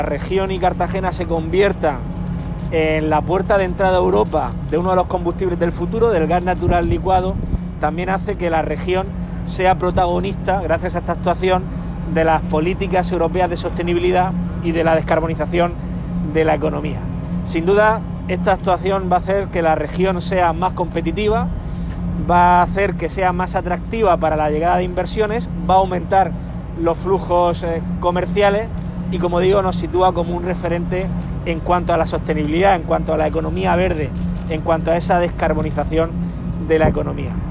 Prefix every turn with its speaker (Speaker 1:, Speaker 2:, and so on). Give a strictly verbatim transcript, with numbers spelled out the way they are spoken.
Speaker 1: la región y Cartagena se convierta en la puerta de entrada a Europa de uno de los combustibles del futuro, del gas natural licuado, también hace que la región sea protagonista, gracias a esta actuación, de las políticas europeas de sostenibilidad y de la descarbonización de la economía. Sin duda, esta actuación va a hacer que la región sea más competitiva, va a hacer que sea más atractiva para la llegada de inversiones, va a aumentar los flujos eh, comerciales y, como digo, nos sitúa como un referente en cuanto a la sostenibilidad, en cuanto a la economía verde, en cuanto a esa descarbonización de la economía.